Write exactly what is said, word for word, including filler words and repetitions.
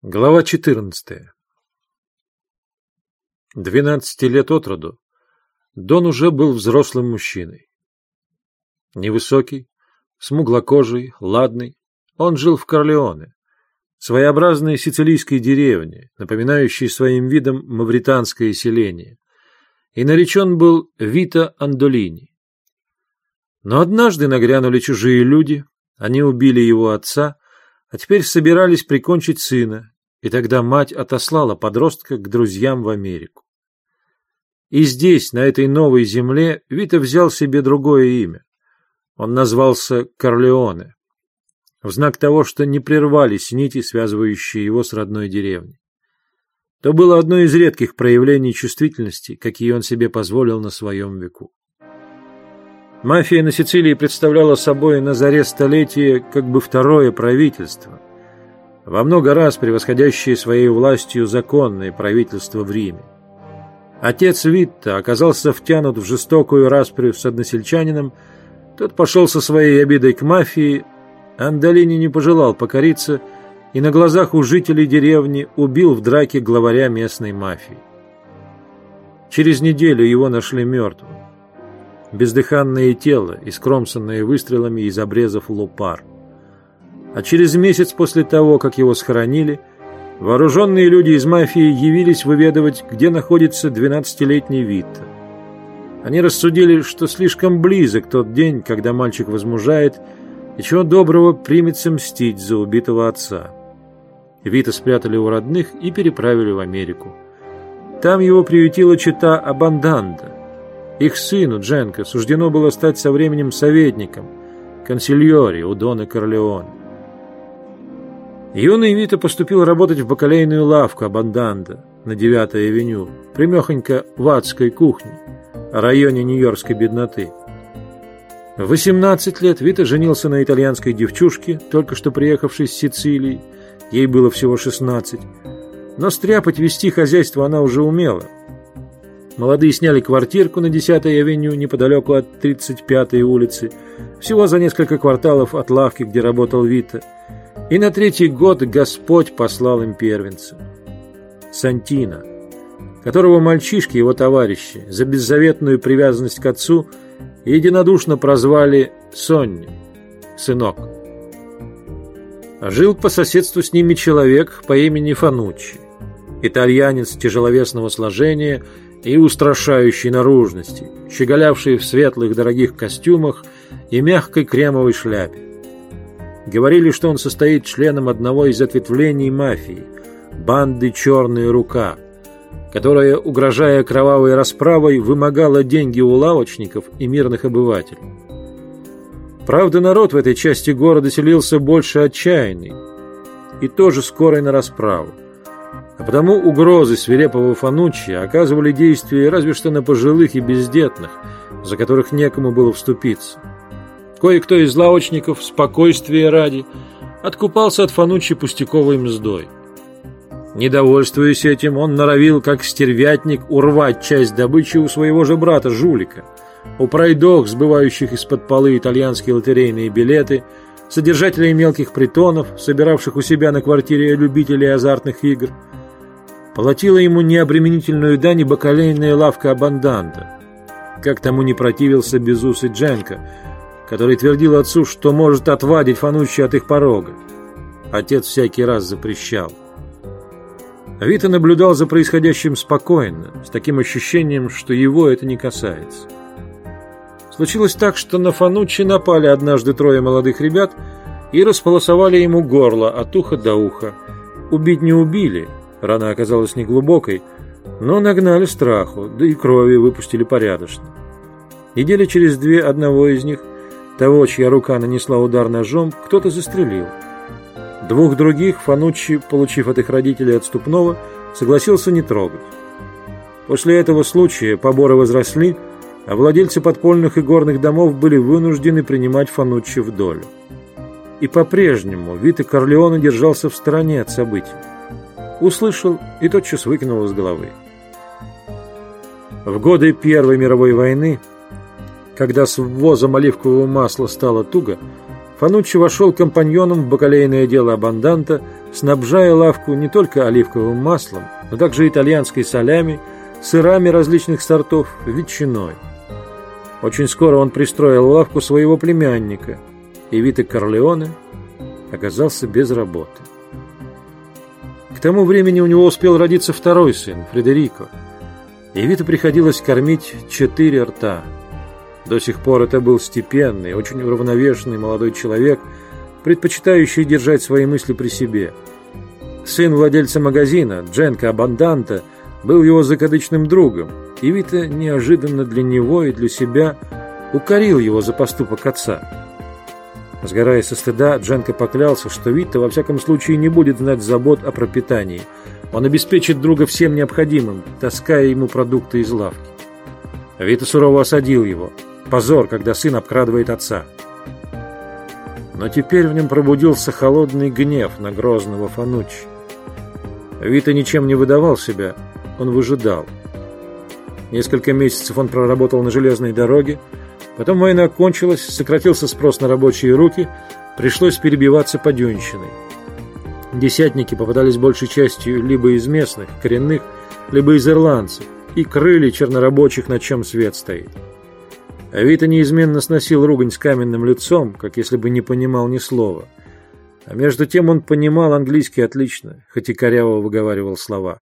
Глава четырнадцатая. Двенадцати лет от роду Дон уже был взрослым мужчиной. Невысокий, смуглокожий, ладный, он жил в Корлеоне, своеобразной сицилийской деревне, напоминающей своим видом мавританское селение, и наречен был Вито Андолини. Но однажды нагрянули чужие люди, они убили его отца, а теперь собирались прикончить сына, и тогда мать отослала подростка к друзьям в Америку. И здесь, на этой новой земле, Вито взял себе другое имя. Он назвался Корлеоне, в знак того, что не прервались нити, связывающие его с родной деревней. То было одно из редких проявлений чувствительности, какие он себе позволил на своем веку. Мафия на Сицилии представляла собой на заре столетия как бы второе правительство, во много раз превосходящее своей властью законное правительство в Риме. Отец Витто оказался втянут в жестокую распрю с односельчанином, тот пошел со своей обидой к мафии, Андолини не пожелал покориться и на глазах у жителей деревни убил в драке главаря местной мафии. Через неделю его нашли мертвым. Бездыханное тело, искромсанное выстрелами из обрезов лопар. А через месяц после того, как его схоронили, вооруженные люди из мафии явились выведывать, где находится двенадцатилетний Витто. Они рассудили, что слишком близок тот день, когда мальчик возмужает, и чего доброго примется мстить за убитого отца. Витто спрятали у родных и переправили в Америку. Там его приютила чета Абанданда. Их сыну, Дженко, суждено было стать со временем советником, консильори у Дона Корлеоне. Юный Витто поступил работать в бакалейную лавку Абанданда на девятой авеню, примехонько в адской кухне, районе нью-йоркской бедноты. В восемнадцать лет Витто женился на итальянской девчушке, только что приехавшей с Сицилии, ей было всего шестнадцать, но стряпать, вести хозяйство она уже умела. Молодые сняли квартирку на десятой авеню неподалеку от тридцать пятой улицы, всего за несколько кварталов от лавки, где работал Витто. И на третий год Господь послал им первенца – Сантино, которого мальчишки, его товарищи, за беззаветную привязанность к отцу единодушно прозвали Сонни – сынок. Жил по соседству с ними человек по имени Фануччи, итальянец тяжеловесного сложения и устрашающей наружности, щеголявший в светлых дорогих костюмах и мягкой кремовой шляпе. Говорили, что он состоит членом одного из ответвлений мафии – банды «Черная рука», которая, угрожая кровавой расправой, вымогала деньги у лавочников и мирных обывателей. Правда, народ в этой части города селился больше отчаянный и тоже скорый на расправу. А потому угрозы свирепого Фануччи оказывали действие разве что на пожилых и бездетных, за которых некому было вступиться. Кое-кто из лавочников, спокойствия ради, откупался от Фануччи пустяковой мздой. Недовольствуясь этим, он норовил, как стервятник, урвать часть добычи у своего же брата-жулика, у пройдох, сбывающих из-под полы итальянские лотерейные билеты, содержателей мелких притонов, собиравших у себя на квартире любителей азартных игр. Платила ему необременительную дань и бакалейная лавка Абанданда, как тому не противился безусый Дженко, который твердил отцу, что может отвадить Фануччи от их порога. Отец всякий раз запрещал. Витто наблюдал за происходящим спокойно, с таким ощущением, что его это не касается. Случилось так, что на Фануччи напали однажды трое молодых ребят и располосовали ему горло от уха до уха. Убить не убили, рана оказалась неглубокой, но нагнали страху, да и крови выпустили порядочно. Недели через две одного из них, того, чья рука нанесла удар ножом, кто-то застрелил. Двух других Фануччи, получив от их родителей отступного, согласился не трогать. После этого случая поборы возросли, а владельцы подпольных и горных домов были вынуждены принимать Фануччи в долю. И по-прежнему Витто Корлеоне держался в стороне от событий. Услышал и тотчас выкинул из головы. В годы Первой мировой войны, когда с ввозом оливкового масла стало туго, Фануччи вошел компаньоном в бакалейное дело Абанданта, снабжая лавку не только оливковым маслом, но также итальянской солями, сырами различных сортов, ветчиной. Очень скоро он пристроил в лавку своего племянника, и Вито Корлеоне оказался без работы. К тому времени у него успел родиться второй сын, Фредерико, и Вито приходилось кормить четыре рта. До сих пор это был степенный, очень уравновешенный молодой человек, предпочитающий держать свои мысли при себе. Сын владельца магазина, Дженко Абанданте, был его закадычным другом, и Вито неожиданно для него и для себя укорил его за поступок отца. Сгорая со стыда, Дженко поклялся, что Вито во всяком случае не будет знать забот о пропитании. Он обеспечит друга всем необходимым, таская ему продукты из лавки. Вито сурово осадил его. Позор, когда сын обкрадывает отца. Но теперь в нем пробудился холодный гнев на грозного Фануччи. Вито ничем не выдавал себя, он выжидал. Несколько месяцев он проработал на железной дороге, потом война кончилась, сократился спрос на рабочие руки, пришлось перебиваться паденщиной. Десятники попадались большей частью либо из местных, коренных, либо из ирландцев, и крыли чернорабочих, на чем свет стоит. А Вито неизменно сносил ругань с каменным лицом, как если бы не понимал ни слова. А между тем он понимал английский отлично, хоть и коряво выговаривал слова.